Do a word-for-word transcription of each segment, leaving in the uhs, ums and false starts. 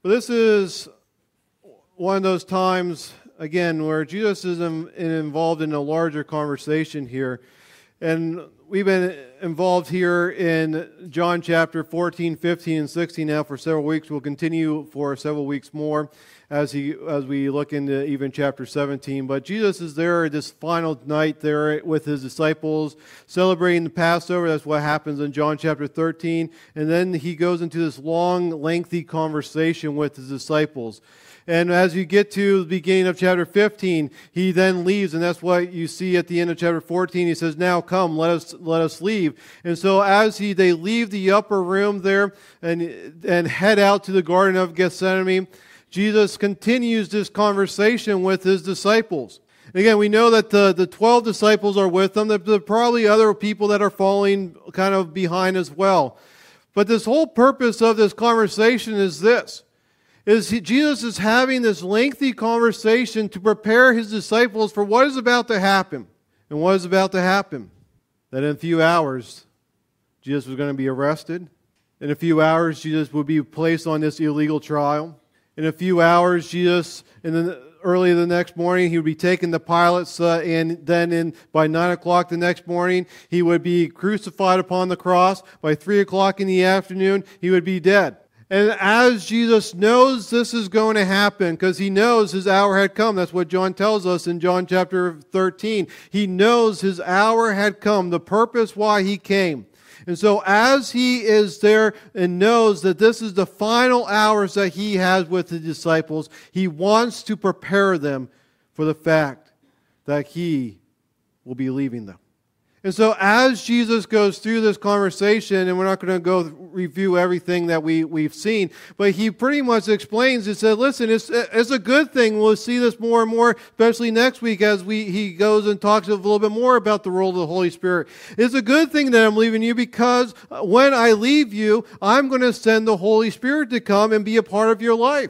But this is one of those times, again, where Jesus is in, involved in a larger conversation here. And we've been involved here in John chapter fourteen, fifteen, and sixteen now for several weeks. We'll continue for several weeks more as he as we look into even chapter seventeen. But Jesus is there this final night there with his disciples, celebrating the Passover. That's what happens in John chapter thirteen. And then he goes into this long, lengthy conversation with his disciples. And as you get to the beginning of chapter fifteen, he then leaves, and that's what you see at the end of chapter fourteen. He says, "Now come, let us let us leave." And so as he they leave the upper room there and and head out to the Garden of Gethsemane, Jesus continues this conversation with his disciples. Again, we know that the, the twelve disciples are with them. There are probably other people that are following kind of behind as well. But this whole purpose of this conversation is this. Is he, Jesus is having this lengthy conversation to prepare his disciples for what is about to happen. And what is about to happen? That in a few hours, Jesus was going to be arrested. In a few hours, Jesus would be placed on this illegal trial. In a few hours, Jesus, in the, early the next morning, he would be taken to Pilate's, uh, and then in, by nine o'clock the next morning, he would be crucified upon the cross. By three o'clock in the afternoon, he would be dead. And as Jesus knows this is going to happen, because he knows his hour had come. That's what John tells us in John chapter thirteen. He knows his hour had come, the purpose why he came. And so as he is there and knows that this is the final hours that he has with the disciples, he wants to prepare them for the fact that he will be leaving them. And so as Jesus goes through this conversation, and we're not going to go review everything that we, we've seen, but he pretty much explains, he said, listen, it's, it's a good thing. We'll see this more and more, especially next week as we he goes and talks a little bit more about the role of the Holy Spirit. It's a good thing that I'm leaving you, because when I leave you, I'm going to send the Holy Spirit to come and be a part of your life.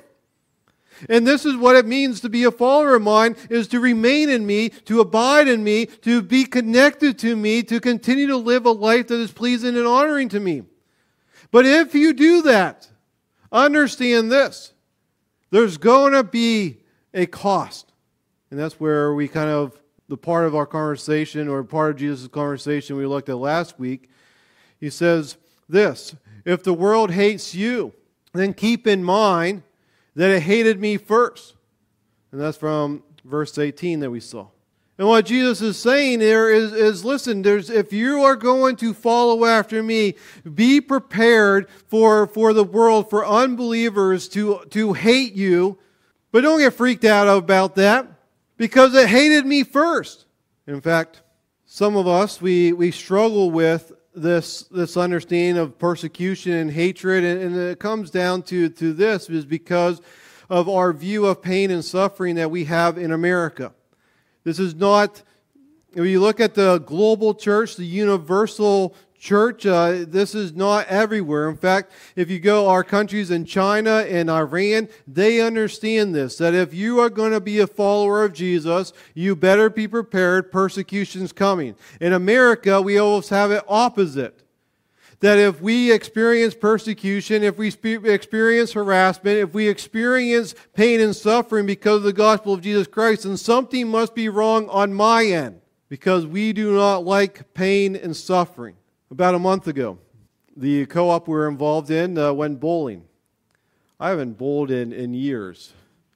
And this is what it means to be a follower of mine, is to remain in me, to abide in me, to be connected to me, to continue to live a life that is pleasing and honoring to me. But if you do that, understand this. There's going to be a cost. And that's where we kind of, the part of our conversation, or part of Jesus' conversation we looked at last week, he says this: if the world hates you, then keep in mind that it hated me first. And that's from verse eighteen that we saw. And what Jesus is saying there is, is listen, there's, if you are going to follow after me, be prepared for, for the world, for unbelievers to, to hate you. But don't get freaked out about that, because it hated me first. In fact, some of us, we, we struggle with this this understanding of persecution and hatred, and, and it comes down to, to this, is because of our view of pain and suffering that we have in America. This is not, when you look at the global church, the universal church, uh, this is not everywhere. In fact, if you go our countries in China and Iran, they understand this, that if you are going to be a follower of Jesus, you better be prepared. Persecution's coming. In America, we always have it opposite. That if we experience persecution, if we spe- experience harassment, if we experience pain and suffering because of the gospel of Jesus Christ, then something must be wrong on my end, because we do not like pain and suffering. About a month ago, the co-op we were involved in uh, went bowling. I haven't bowled in, in years.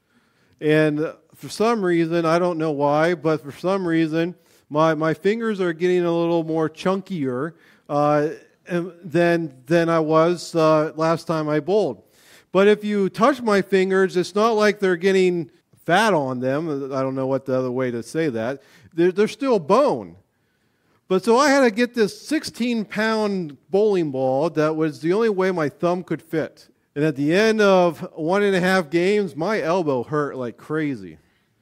And for some reason, I don't know why, but for some reason, my, my fingers are getting a little more chunkier uh, than, than I was uh, last time I bowled. But if you touch my fingers, it's not like they're getting fat on them. I don't know what the other way to say that. They're, they're still bone. But so I had to get this sixteen-pound bowling ball that was the only way my thumb could fit. And at the end of one and a half games, my elbow hurt like crazy.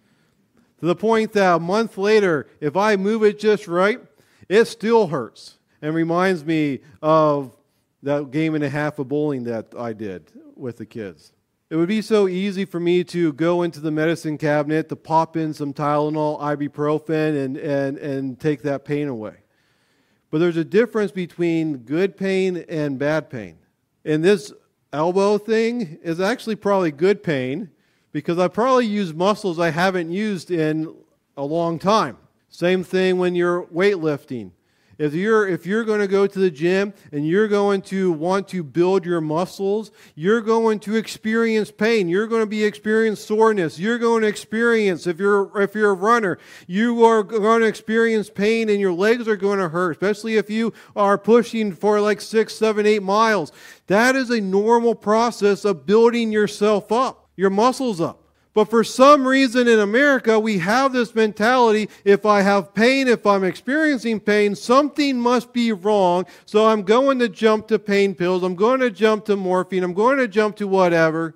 To the point that a month later, if I move it just right, it still hurts. And reminds me of that game and a half of bowling that I did with the kids. It would be so easy for me to go into the medicine cabinet to pop in some Tylenol, ibuprofen, and, and, and take that pain away. But there's a difference between good pain and bad pain. And this elbow thing is actually probably good pain because I probably use muscles I haven't used in a long time. Same thing when you're weightlifting. If you're if you're going to go to the gym and you're going to want to build your muscles, you're going to experience pain. You're going to be experience soreness. You're going to experience if you're if you're a runner, you are going to experience pain and your legs are going to hurt, especially if you are pushing for like six, seven, eight miles. That is a normal process of building yourself up, your muscles up. But for some reason in America, we have this mentality, if I have pain, if I'm experiencing pain, something must be wrong, so I'm going to jump to pain pills, I'm going to jump to morphine, I'm going to jump to whatever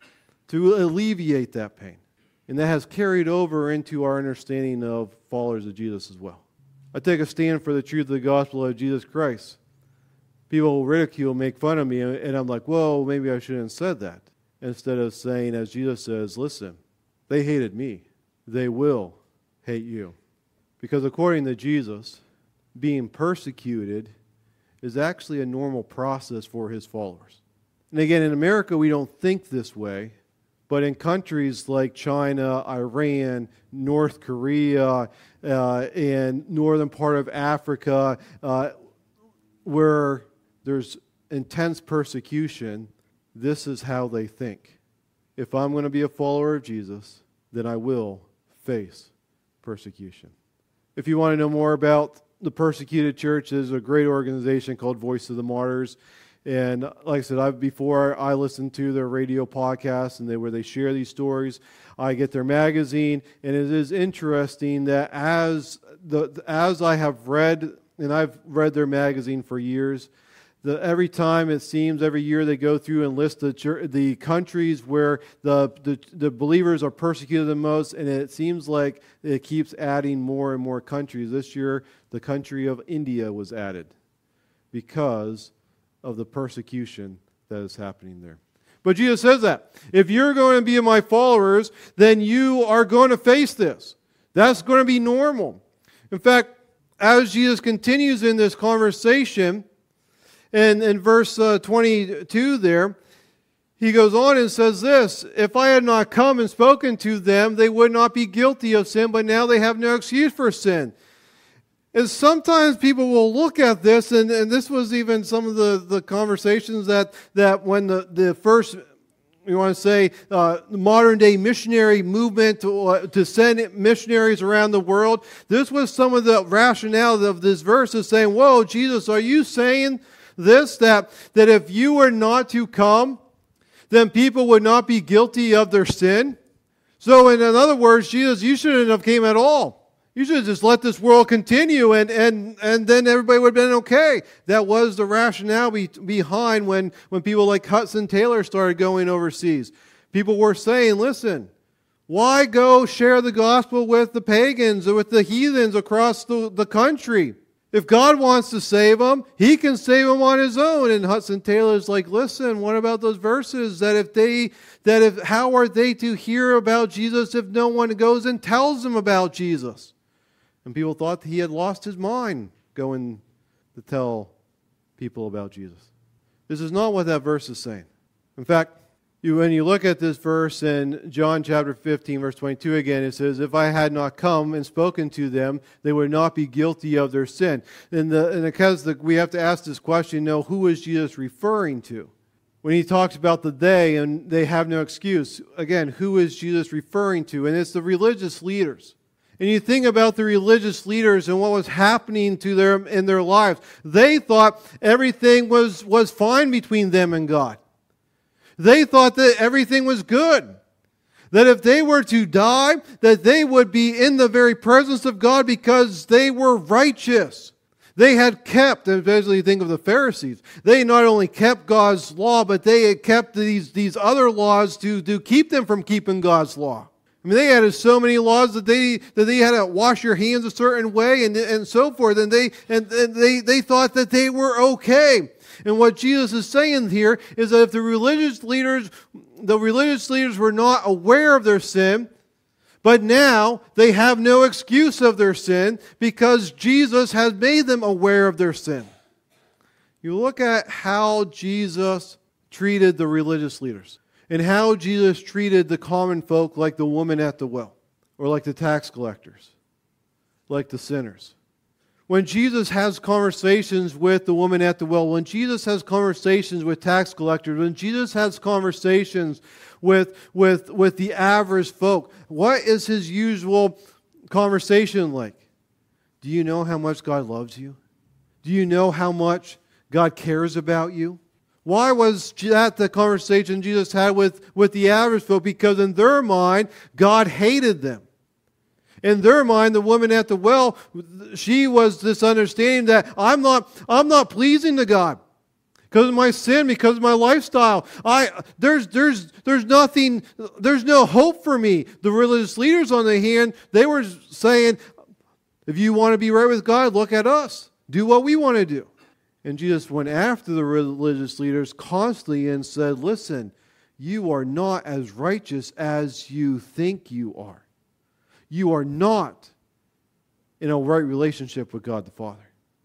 to alleviate that pain. And that has carried over into our understanding of followers of Jesus as well. I take a stand for the truth of the gospel of Jesus Christ. People will ridicule, make fun of me, and I'm like, whoa, maybe I shouldn't have said that. Instead of saying, as Jesus says, listen, they hated me. They will hate you. Because according to Jesus, being persecuted is actually a normal process for his followers. And again, in America, we don't think this way. But in countries like China, Iran, North Korea, uh, and northern part of Africa, uh, where there's intense persecution, this is how they think. If I'm going to be a follower of Jesus, then I will face persecution. If you want to know more about the persecuted church, there's a great organization called Voice of the Martyrs. And like I said, I've before I listened to their radio podcasts and they where they share these stories. I get their magazine, and it is interesting that as the as I have read, and I've read their magazine for years. The, every time it seems, every year they go through and list the church, the countries where the, the the believers are persecuted the most, and it seems like it keeps adding more and more countries. This year, the country of India was added because of the persecution that is happening there. But Jesus says that. If you're going to be my followers, then you are going to face this. That's going to be normal. In fact, as Jesus continues in this conversation, and in verse uh, twenty-two there, he goes on and says this, if I had not come and spoken to them, they would not be guilty of sin, but now they have no excuse for sin. And sometimes people will look at this, and, and this was even some of the, the conversations that, that when the, the first, you want to say, uh, modern day missionary movement to, uh, to send missionaries around the world, this was some of the rationale of this verse is saying, whoa, Jesus, are you saying this, that, that if you were not to come, then people would not be guilty of their sin? So in other words, Jesus, you shouldn't have came at all. You should have just let this world continue, and, and, and then everybody would have been okay. That was the rationale be, behind when, when people like Hudson Taylor started going overseas. People were saying, listen, why go share the gospel with the pagans or with the heathens across the, the country? If God wants to save them, He can save them on His own. And Hudson Taylor's like, listen, what about those verses that if they, that if, how are they to hear about Jesus if no one goes and tells them about Jesus? And people thought he had lost his mind going to tell people about Jesus. This is not what that verse is saying. In fact, You, when you look at this verse in John chapter fifteen, verse twenty-two again, it says, if I had not come and spoken to them, they would not be guilty of their sin. And, the, and because the, we have to ask this question, no, who is Jesus referring to? When he talks about the they and they have no excuse, again, who is Jesus referring to? And it's the religious leaders. And you think about the religious leaders and what was happening to them in their lives. They thought everything was, was fine between them and God. They thought that everything was good. That if they were to die, that they would be in the very presence of God because they were righteous. They had kept, especially you think of the Pharisees, they not only kept God's law, but they had kept these, these other laws to, to keep them from keeping God's law. I mean, they had so many laws that they that they had to wash your hands a certain way and, and so forth. And they and, and they, they thought that they were okay. And what Jesus is saying here is that if the religious leaders, the religious leaders were not aware of their sin, but now they have no excuse of their sin because Jesus has made them aware of their sin. You look at how Jesus treated the religious leaders and how Jesus treated the common folk like the woman at the well or like the tax collectors, like the sinners. When Jesus has conversations with the woman at the well, when Jesus has conversations with tax collectors, when Jesus has conversations with, with, with the average folk, what is his usual conversation like? Do you know how much God loves you? Do you know how much God cares about you? Why was that the conversation Jesus had with, with the average folk? Because in their mind, God hated them. In their mind, the woman at the well, she was this understanding that I'm not, I'm not pleasing to God because of my sin, because of my lifestyle. I there's there's there's nothing, there's no hope for me. The religious leaders, on the hand, they were saying, if you want to be right with God, look at us. Do what we want to do. And Jesus went after the religious leaders constantly and said, listen, you are not as righteous as you think you are. You are not in a right relationship with God the Father.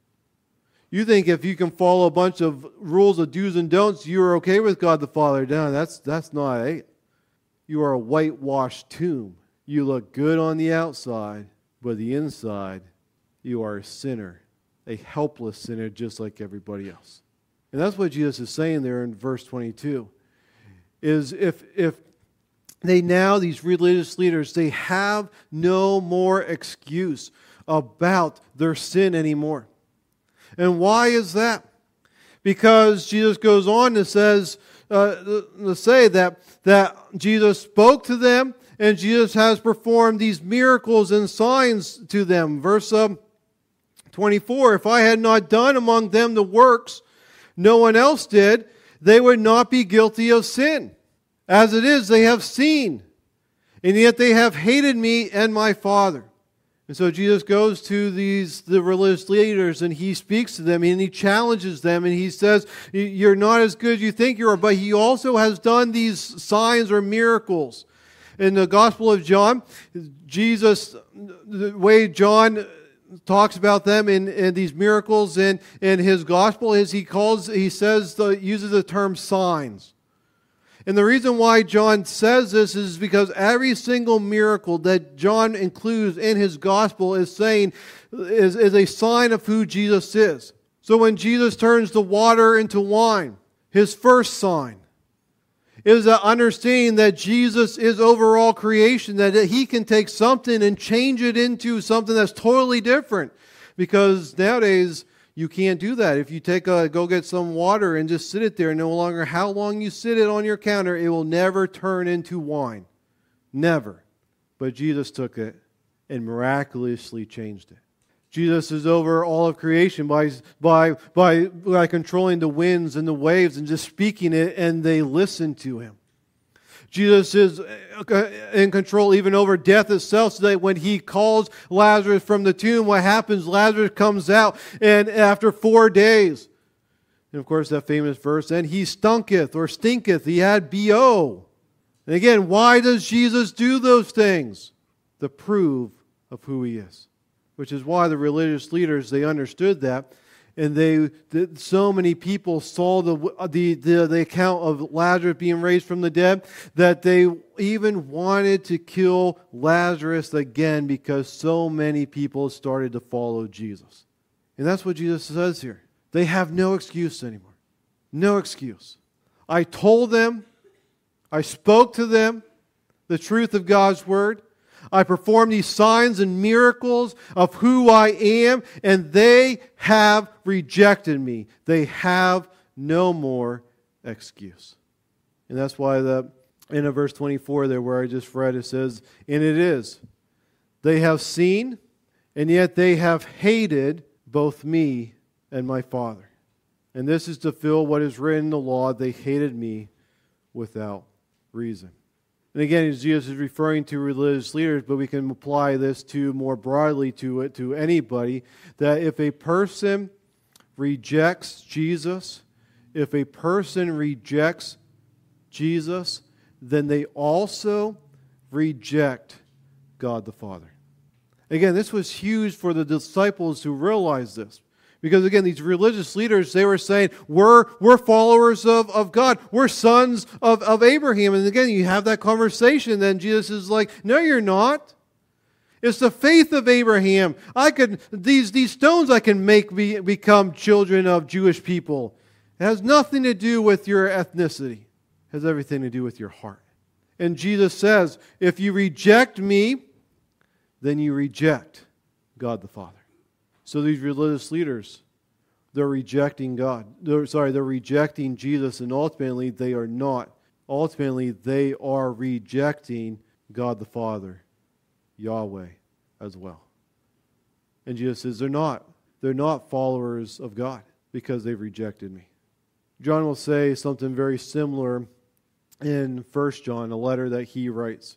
You think if you can follow a bunch of rules of do's and don'ts, you're okay with God the Father. No, that's, that's not it. You are a whitewashed tomb. You look good on the outside, but the inside, you are a sinner, a helpless sinner just like everybody else. And that's what Jesus is saying there in verse twenty-two, is if if They now, these religious leaders, they have no more excuse about their sin anymore. And why is that? Because Jesus goes on and says, uh, to say that, that Jesus spoke to them and Jesus has performed these miracles and signs to them. Verse um, twenty-four, if I had not done among them the works no one else did, they would not be guilty of sin. As it is, they have seen, and yet they have hated me and my Father. And so Jesus goes to these the religious leaders, and he speaks to them, and he challenges them, and he says, you're not as good as you think you are, but he also has done these signs or miracles. In the Gospel of John, Jesus, the way John talks about them in, in these miracles in, in his Gospel is he calls, he says, the, uses the term signs. And the reason why John says this is because every single miracle that John includes in his gospel is saying is, is a sign of who Jesus is. So when Jesus turns the water into wine, his first sign is an understanding that Jesus is over all creation, that he can take something and change it into something that's totally different. Because nowadays, you can't do that. If you take a, go get some water and just sit it there, no longer how long you sit it on your counter, it will never turn into wine. Never. But Jesus took it and miraculously changed it. Jesus is over all of creation by, by, by, by controlling the winds and the waves and just speaking it, and they listen to him. Jesus is in control even over death itself, so that when he calls Lazarus from the tomb, what happens? Lazarus comes out, and after four days, and of course that famous verse, and he stunketh or stinketh, he had B O. And again, why does Jesus do those things? To prove of who he is. Which is why the religious leaders, they understood that. And they, so many people saw the, the, the, the account of Lazarus being raised from the dead that they even wanted to kill Lazarus again because so many people started to follow Jesus. And that's what Jesus says here. They have no excuse anymore. No excuse. I told them, I spoke to them the truth of God's word. I perform these signs and miracles of who I am, and they have rejected me. They have no more excuse. And that's why the in verse twenty-four there where I just read, it says, and it is, they have seen, and yet they have hated both me and my Father. And this is to fulfill what is written in the law, they hated me without reason. And again, Jesus is referring to religious leaders, but we can apply this to more broadly to it, to anybody, that if a person rejects Jesus, if a person rejects Jesus, then they also reject God the Father. Again, this was huge for the disciples who realized this, Because again, these religious leaders, they were saying, we're, we're followers of, of God. We're sons of, of Abraham. And again, you have that conversation. Then Jesus is like, no, you're not. It's the faith of Abraham. I could, these, these stones I can make be, become children of Jewish people. It has nothing to do with your ethnicity. It has everything to do with your heart. And Jesus says, if you reject me, then you reject God the Father. So these religious leaders, they're rejecting God. They're, sorry, they're rejecting Jesus, and ultimately they are not. Ultimately, they are rejecting God the Father, Yahweh, as well. And Jesus says they're not. They're not followers of God because they've rejected me. John will say something very similar in First John, a letter that he writes,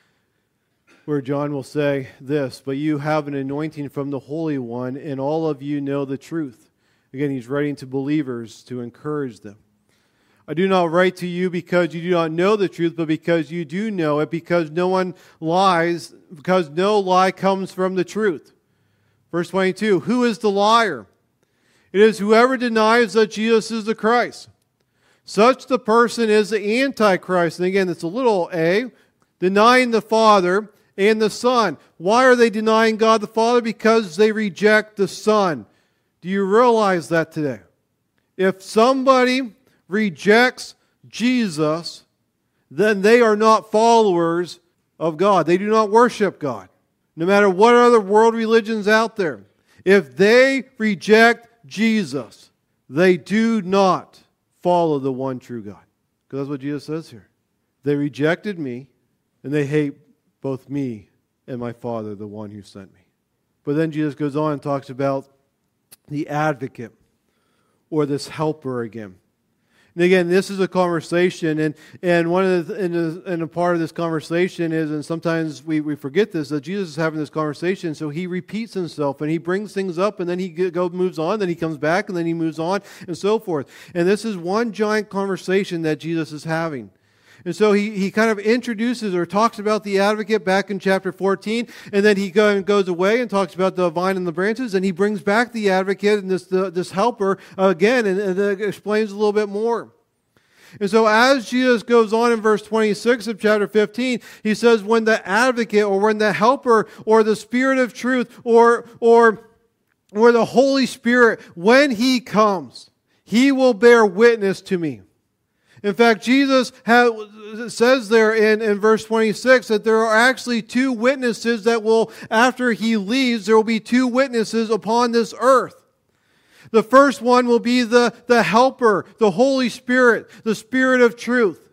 where John will say this, but you have an anointing from the Holy One, and all of you know the truth. Again, he's writing to believers to encourage them. I do not write to you because you do not know the truth, but because you do know it, because no one lies, because no lie comes from the truth. Verse twenty-two, who is the liar? It is whoever denies that Jesus is the Christ. Such the person is the Antichrist. And again, it's a little a, denying the Father and the Son. Why are they denying God the Father? Because they reject the Son. Do you realize that today? If somebody rejects Jesus, then they are not followers of God. They do not worship God. No matter what other world religions out there. If they reject Jesus, they do not follow the one true God. Because that's what Jesus says here. They rejected me, and they hate both me and my Father, the one who sent me. But then Jesus goes on and talks about the advocate, or this helper again. And again, this is a conversation, and, and one of the, and a, and a part of this conversation is, and sometimes we, we forget this, that Jesus is having this conversation, so he repeats himself, and he brings things up, and then he go moves on, then he comes back, and then he moves on, and so forth. And this is one giant conversation that Jesus is having. And so he, he kind of introduces or talks about the advocate back in chapter fourteen, and then he go, goes away and talks about the vine and the branches, and he brings back the advocate and this, the, this helper again, and, and uh, explains a little bit more. And so as Jesus goes on in verse twenty-six of chapter fifteen, he says, when the advocate or when the helper or the Spirit of truth or, or, or the Holy Spirit, when he comes, he will bear witness to me. In fact, Jesus has, says there in, in verse twenty-six that there are actually two witnesses that will, after he leaves, there will be two witnesses upon this earth. The first one will be the, the helper, the Holy Spirit, the Spirit of truth.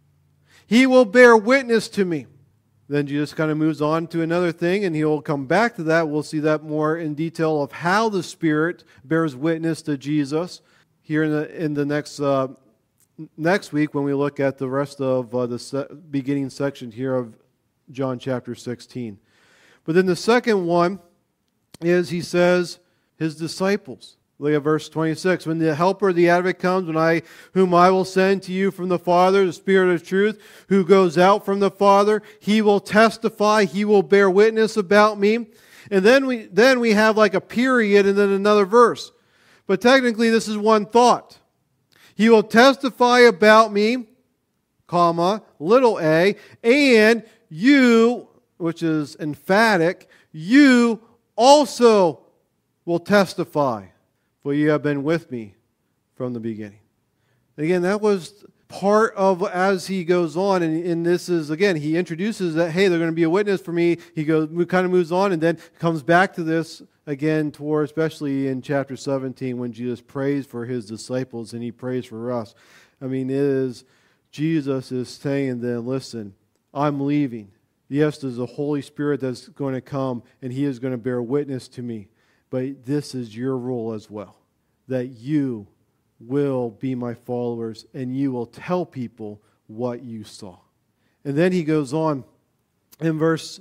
He will bear witness to me. Then Jesus kind of moves on to another thing, and he will come back to that. We'll see that more in detail of how the Spirit bears witness to Jesus here in the, in the next uh, Next week, when we look at the rest of uh, the se- beginning section here of John chapter sixteen. But then the second one is, he says, his disciples. Look at verse twenty-six. When the helper, the advocate comes, when I, whom I will send to you from the Father, the Spirit of truth, who goes out from the Father, he will testify, he will bear witness about me. And then we, then we have like a period and then another verse. But technically this is one thought. He will testify about me, comma, little a, and you, which is emphatic, you also will testify, for you have been with me from the beginning. And again, that was part of as he goes on, and, and this is, again, he introduces that, hey, they're going to be a witness for me. He goes, kind of moves on, and then comes back to this again, toward, especially in chapter seventeen, when Jesus prays for his disciples and he prays for us. I mean, it is, Jesus is saying then, listen, I'm leaving. Yes, there's a Holy Spirit that's going to come, and he is going to bear witness to me. But this is your role as well, that you will be my followers, and you will tell people what you saw. And then he goes on in verse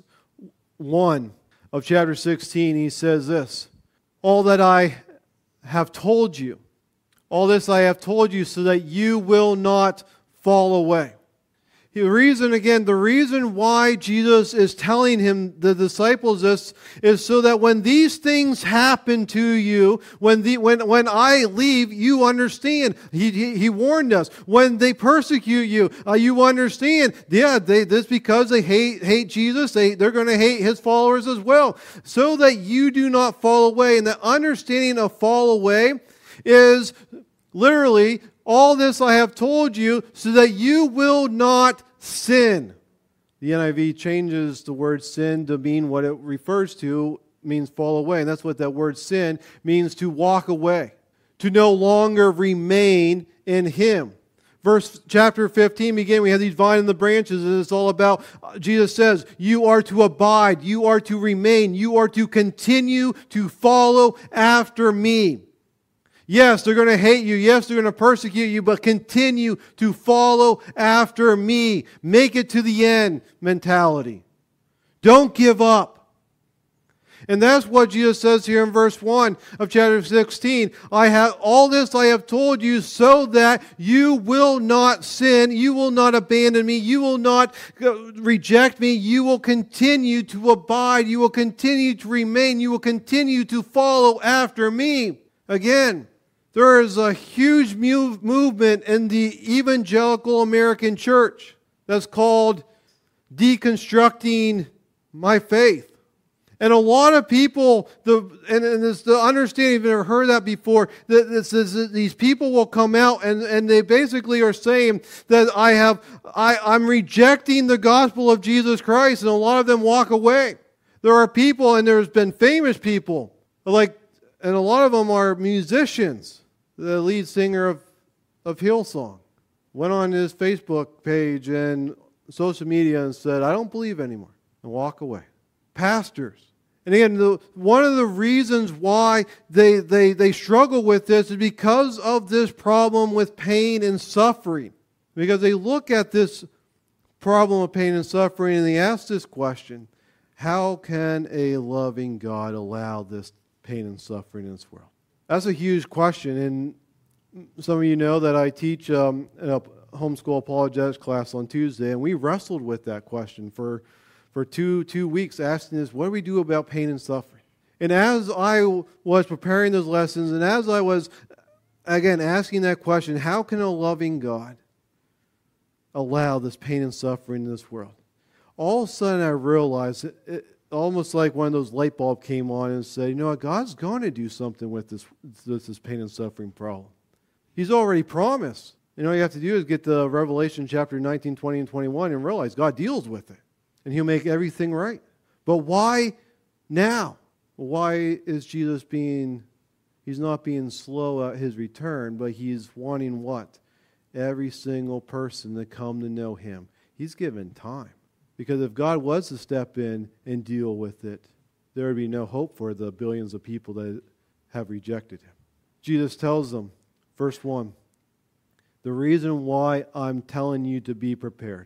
one of chapter sixteen, he says this, all that I have told you, all this I have told you so that you will not fall away. The reason, again, the reason why Jesus is telling him, the disciples, this is so that when these things happen to you, when the when when I leave, you understand. He he, he warned us. When they persecute you, uh, you understand. Yeah, they this because they hate hate Jesus. They they're going to hate his followers as well, so that you do not fall away. And the understanding of fall away is literally, all this I have told you so that you will not sin. The N I V changes the word sin to mean what it refers to, means fall away. And that's what that word sin means, to walk away, to no longer remain in Him. Verse chapter fifteen, begin, we have these vine and the branches, and it's all about, Jesus says, you are to abide, you are to remain, you are to continue to follow after me. Yes, they're going to hate you. Yes, they're going to persecute you, but continue to follow after me. Make it to the end mentality. Don't give up. And that's what Jesus says here in verse one of chapter sixteen. I have all this I have told you so that you will not sin, you will not abandon me, you will not reject me, you will continue to abide, you will continue to remain, you will continue to follow after me. Again, there is a huge move, movement in the evangelical American church that's called deconstructing my faith. And a lot of people, the and, and it's the understanding, if you've never heard that before, that this is, these people will come out and, and they basically are saying that I have, I, I'm rejecting the gospel of Jesus Christ, and a lot of them walk away. There are people, and there's been famous people, like, and a lot of them are musicians. The lead singer of, of Hillsong went on his Facebook page and social media and said, I don't believe anymore, and walk away. Pastors. And again, the, one of the reasons why they, they, they struggle with this is because of this problem with pain and suffering. Because they look at this problem of pain and suffering and they ask this question, how can a loving God allow this pain and suffering in this world? That's a huge question, and some of you know that I teach um, a homeschool apologetics class on Tuesday, and we wrestled with that question for, for two, two weeks, asking this, what do we do about pain and suffering? And as I was preparing those lessons, and as I was, again, asking that question, how can a loving God allow this pain and suffering in this world? All of a sudden I realized it, it, almost like one of those light bulbs came on and said, you know what, God's going to do something with this, this, this pain and suffering problem. He's already promised. And all you have to do is get to Revelation chapter nineteen, twenty, and twenty-one and realize God deals with it. And He'll make everything right. But why now? Why is Jesus being, He's not being slow at His return, but He's wanting what? Every single person to come to know Him. He's given time. Because if God was to step in and deal with it, there would be no hope for the billions of people that have rejected Him. Jesus tells them, verse one, the reason why I'm telling you to be prepared,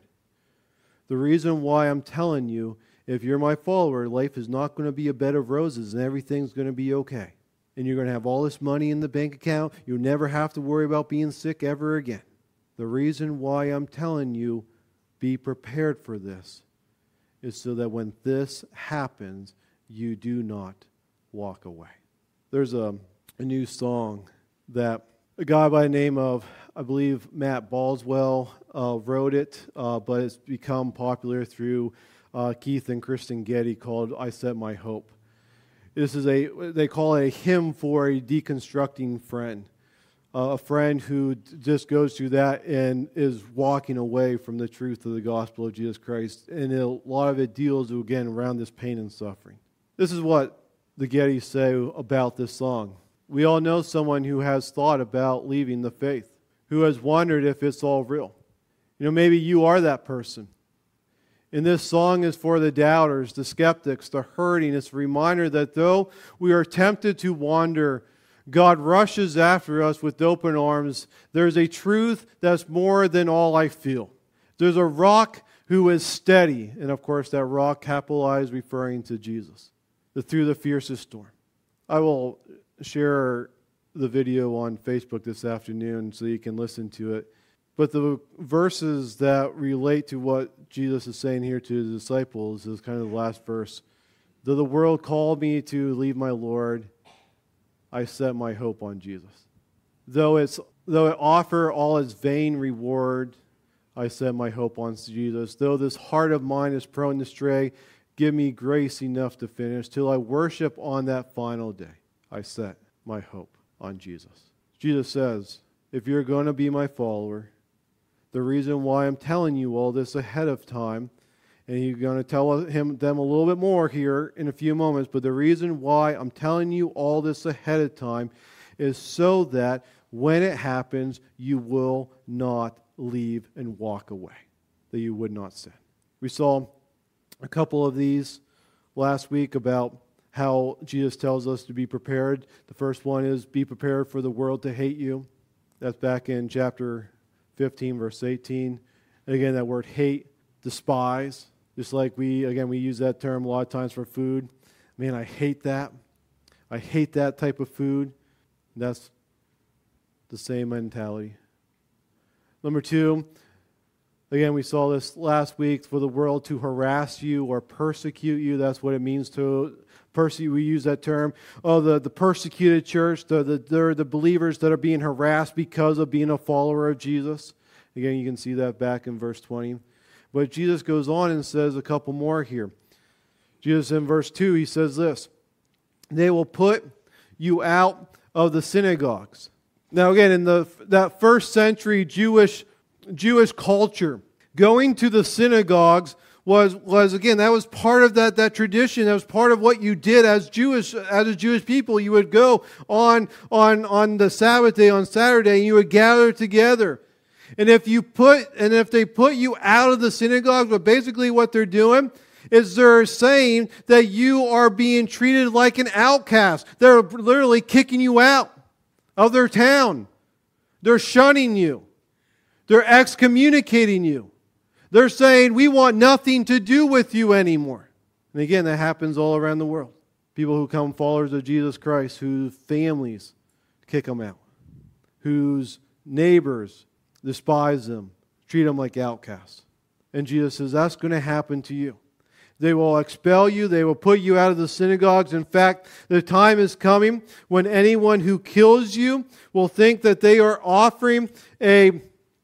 the reason why I'm telling you, if you're my follower, life is not going to be a bed of roses and everything's going to be okay. And you're going to have all this money in the bank account. You'll never have to worry about being sick ever again. The reason why I'm telling you be prepared for this is so that when this happens, you do not walk away. There's a, a new song that a guy by the name of, I believe, Matt Boswell uh, wrote it, uh, but it's become popular through uh, Keith and Kristen Getty, called I Set My Hope. This is a, they call it a hymn for a deconstructing friend. Uh, a friend who just goes through that and is walking away from the truth of the gospel of Jesus Christ. And a lot of it deals, again, around this pain and suffering. This is what the Gettys say about this song. We all know someone who has thought about leaving the faith, who has wondered if it's all real. You know, maybe you are that person. And this song is for the doubters, the skeptics, the hurting. It's a reminder that though we are tempted to wander, God rushes after us with open arms. There's a truth that's more than all I feel. There's a rock who is steady. And of course, that rock capitalized referring to Jesus. The through the fiercest storm. I will share the video on Facebook this afternoon so you can listen to it. But the verses that relate to what Jesus is saying here to the disciples is kind of the last verse. Though the world called me to leave my Lord, I set my hope on Jesus. Though it's though it offer all its vain reward, I set my hope on Jesus. Though this heart of mine is prone to stray, give me grace enough to finish. Till I worship on that final day, I set my hope on Jesus. Jesus says, if you're going to be my follower, the reason why I'm telling you all this ahead of time, and you're going to tell him them a little bit more here in a few moments, but the reason why I'm telling you all this ahead of time is so that when it happens, you will not leave and walk away, that you would not sin. We saw a couple of these last week about how Jesus tells us to be prepared. The first one is be prepared for the world to hate you. That's back in chapter fifteen, verse eighteen. And again, that word hate, despise, just like we, again, we use that term a lot of times for food. Man, I hate that. I hate that type of food. That's the same mentality. Number two, again, we saw this last week, for the world to harass you or persecute you. That's what it means to persecute. We use that term. Oh, the, the persecuted church, the, the, they're the believers that are being harassed because of being a follower of Jesus. Again, you can see that back in verse twenty. But Jesus goes on and says a couple more here. Jesus in verse two, he says this, they will put you out of the synagogues. Now again, in the that first century Jewish Jewish culture, going to the synagogues was was again that was part of that that tradition. That was part of what you did as Jewish as a Jewish people. You would go on on on the Sabbath day, on Saturday, and you would gather together. And if you put and if they put you out of the synagogue, but basically what they're doing is they're saying that you are being treated like an outcast. They're literally kicking you out of their town. They're shunning you. They're excommunicating you. They're saying, we want nothing to do with you anymore. And again, that happens all around the world. People who come followers of Jesus Christ, whose families kick them out, whose neighbors despise them, treat them like outcasts. And Jesus says, that's going to happen to you. They will expel you. They will put you out of the synagogues. In fact, the time is coming when anyone who kills you will think that they are offering a,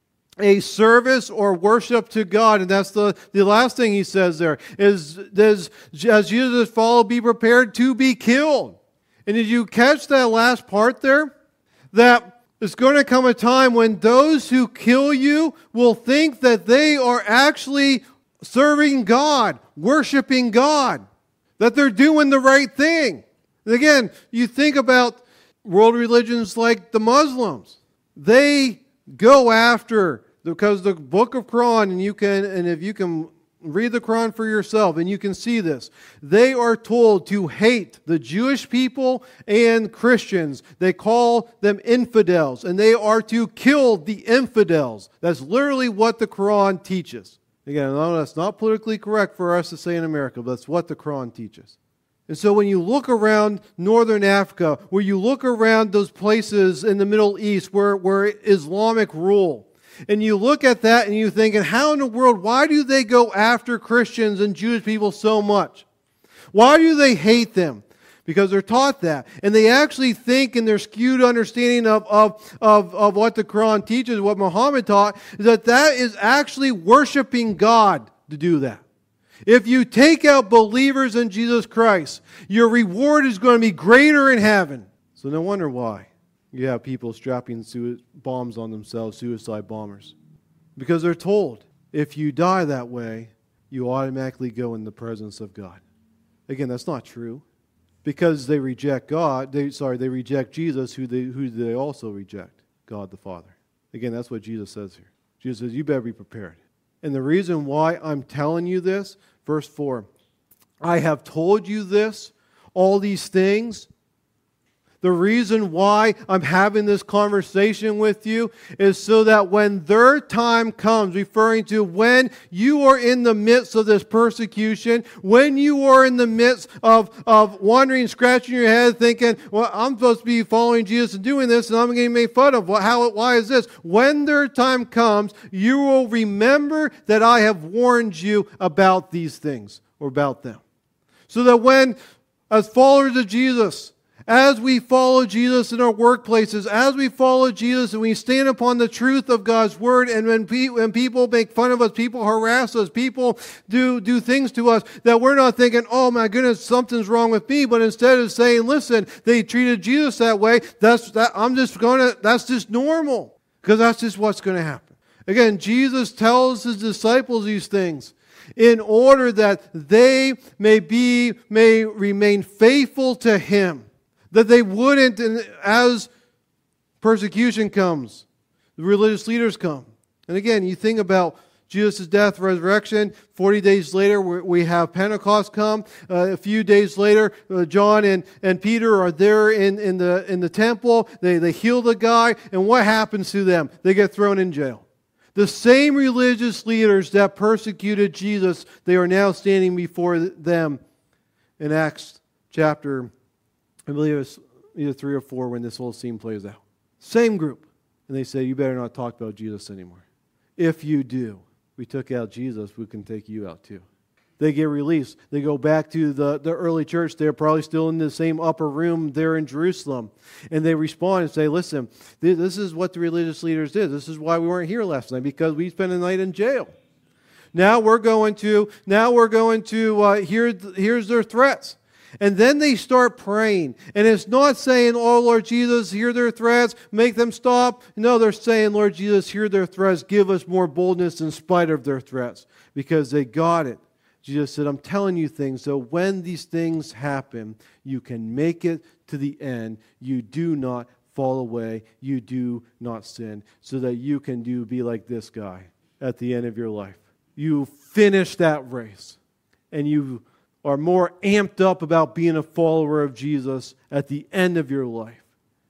a service or worship to God. And that's the, the last thing he says there is, does, as Jesus follow, be prepared to be killed. And did you catch that last part there? That there's going to come a time when those who kill you will think that they are actually serving God, worshiping God, that they're doing the right thing. And again, you think about world religions like the Muslims. They go after, because the book of Quran, and you can, and if you can read the Quran for yourself, and you can see this, they are told to hate the Jewish people and Christians. They call them infidels, and they are to kill the infidels. That's literally what the Quran teaches. Again, no, that's not politically correct for us to say in America, but that's what the Quran teaches. And so when you look around northern Africa, where you look around those places in the Middle East where, where Islamic rule, and you look at that and you think, and how in the world, why do they go after Christians and Jewish people so much? Why do they hate them? Because they're taught that. And they actually think in their skewed understanding of, of, of, of what the Quran teaches, what Muhammad taught, is that that is actually worshiping God to do that. If you take out believers in Jesus Christ, your reward is going to be greater in heaven. So no wonder why you have people strapping sui- bombs on themselves, suicide bombers. Because they're told, if you die that way, you automatically go in the presence of God. Again, that's not true. Because they reject God, they sorry, they reject Jesus, who they who they also reject, God the Father. Again, that's what Jesus says here. Jesus says, you better be prepared. And the reason why I'm telling you this, verse four, I have told you this, all these things, The reason why I'm having this conversation with you is so that when their time comes, referring to when you are in the midst of this persecution, when you are in the midst of, of wondering, scratching your head, thinking, well, I'm supposed to be following Jesus and doing this, and I'm getting made fun of. Well, how, why is this? When their time comes, you will remember that I have warned you about these things, or about them. So that when, as followers of Jesus, as we follow Jesus in our workplaces, as we follow Jesus and we stand upon the truth of God's Word, and when, pe- when people make fun of us, people harass us, people do, do things to us, that we're not thinking, oh my goodness, something's wrong with me, but instead of saying, listen, they treated Jesus that way, that's, that, I'm just going to, that's just normal, because that's just what's going to happen. Again, Jesus tells His disciples these things in order that they may be, may remain faithful to Him. That they wouldn't, as persecution comes, the religious leaders come. And again, you think about Jesus' death, resurrection. forty days later, we have Pentecost come. Uh, a few days later, uh, John and, and Peter are there in, in, the, in the temple. They, they heal the guy. And what happens to them? They get thrown in jail. The same religious leaders that persecuted Jesus, they are now standing before them in Acts chapter I believe it was either three or four when this whole scene plays out. Same group. And they say, you better not talk about Jesus anymore. If you do, we took out Jesus, we can take you out too. They get released. They go back to the, the early church. They're probably still in the same upper room there in Jerusalem. And they respond and say, listen, this is what the religious leaders did. This is why we weren't here last night, because we spent the night in jail. Now we're going to, now we're going to, uh, here, here's their threats. And then they start praying. And it's not saying, oh, Lord Jesus, hear their threats, make them stop. No, they're saying, Lord Jesus, hear their threats, give us more boldness in spite of their threats. Because they got it. Jesus said, I'm telling you things, so when these things happen, you can make it to the end. You do not fall away. You do not sin. So that you can do be like this guy at the end of your life. You finish that race. And you are more amped up about being a follower of Jesus at the end of your life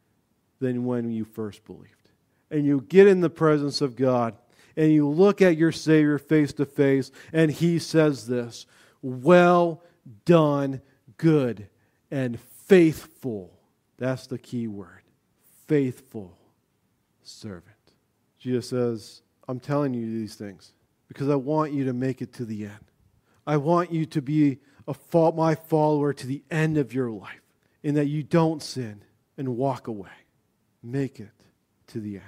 than when you first believed. And you get in the presence of God and you look at your Savior face to face and He says this, well done, good and faithful. That's the key word. Faithful servant. Jesus says, I'm telling you these things because I want you to make it to the end. I want you to be a fo- my follower to the end of your life, in that you don't sin and walk away. Make it to the end.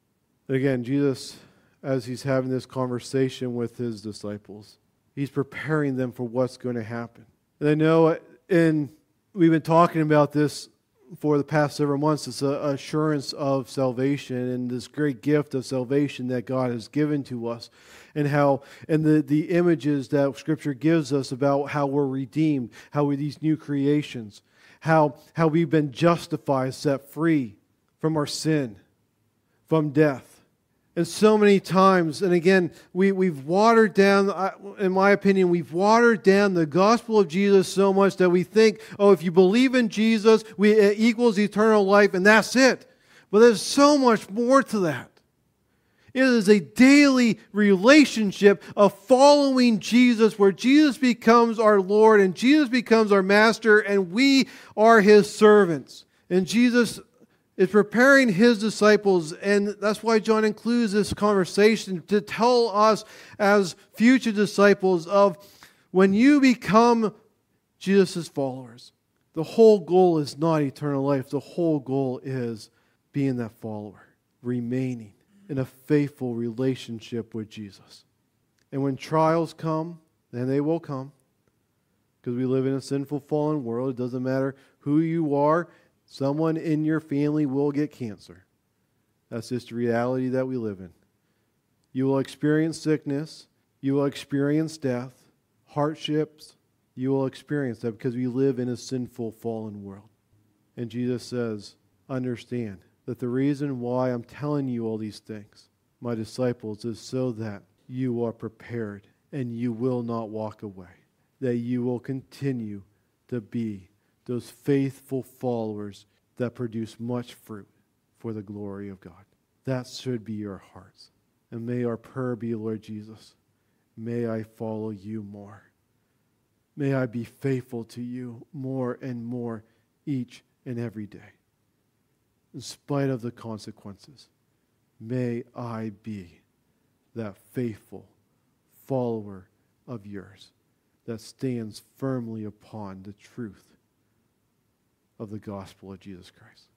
Again, Jesus, as He's having this conversation with His disciples, He's preparing them for what's going to happen. And I know, and we've been talking about this for the past several months, this uh, assurance of salvation and this great gift of salvation that God has given to us, and how and the, the images that Scripture gives us about how we're redeemed, how we're these new creations, how, how we've been justified, set free from our sin, from death. And so many times, and again, we, we've watered down, in my opinion, we've watered down the gospel of Jesus so much that we think, oh, if you believe in Jesus, we, it equals eternal life, and that's it. But there's so much more to that. It is a daily relationship of following Jesus, where Jesus becomes our Lord, and Jesus becomes our Master, and we are His servants. And Jesus is preparing His disciples, and that's why John includes this conversation to tell us as future disciples of when you become Jesus' followers, the whole goal is not eternal life. The whole goal is being that follower, remaining in a faithful relationship with Jesus. And when trials come, and they will come, because we live in a sinful, fallen world, it doesn't matter who you are, someone in your family will get cancer. That's just the reality that we live in. You will experience sickness. You will experience death, hardships. You will experience that because we live in a sinful, fallen world. And Jesus says, understand that the reason why I'm telling you all these things, my disciples, is so that you are prepared and you will not walk away. That you will continue to be those faithful followers that produce much fruit for the glory of God. That should be your hearts. And may our prayer be, Lord Jesus, may I follow you more. May I be faithful to you more and more each and every day. In spite of the consequences, may I be that faithful follower of yours that stands firmly upon the truth of the gospel of Jesus Christ.